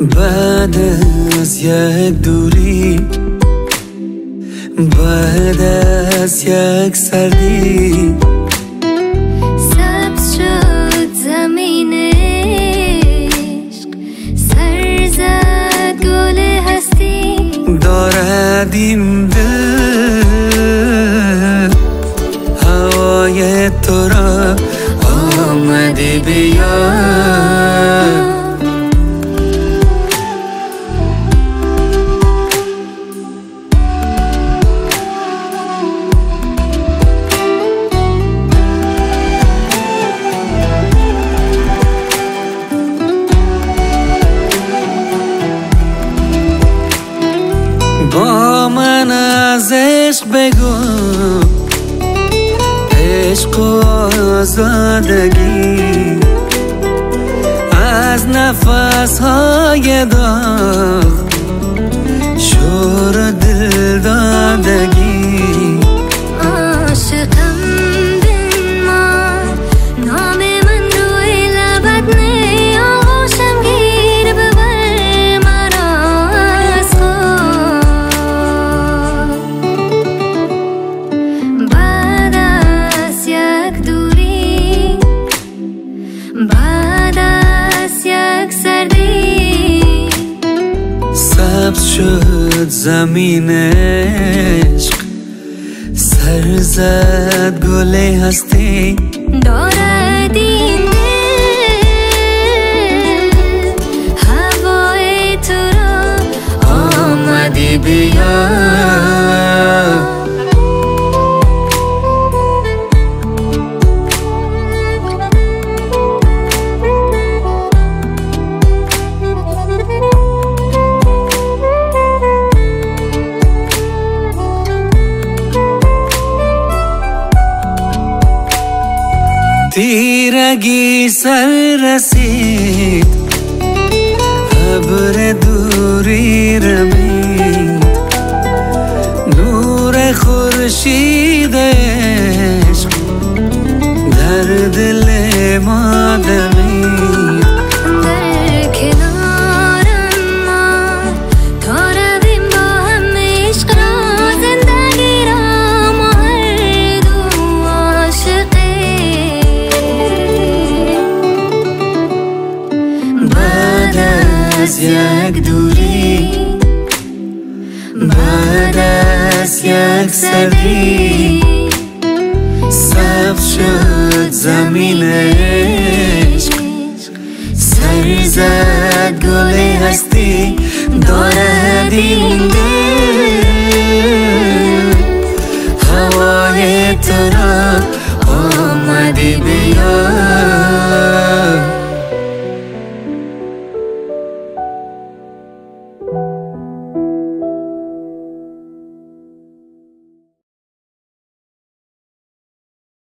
بعد از یک دوری، بعد از یک سردی، سبز شد زمین عشق، سر زد گل هستی. دارد این دل هوای تو را، آمدی بیا. با من از عشق بگو، عشق و آزادگی، از نفس‌های داغ، شور و دل دادگی. عاشقم بنمای، نام من روی لبت نی، آغوشم گیر ببر مرا از خود. بعد از یک دوری، بعد از یک سردی، سبز شد زمین عشق، سر زد گل هستی. دارد این دل هوای تو را، آمدی بیا. تیرگی سر رسید، ابر دوری رمید، نور خورشید عشق در دل ما دمید. در کنارم ما تا رویم با هم عشق را، زندگی را ما هر دو عاشقیم. بعد از یک دوری، بعد از یک سردی، سبز شد زمین عشق، سر زد گل هستی. دارد این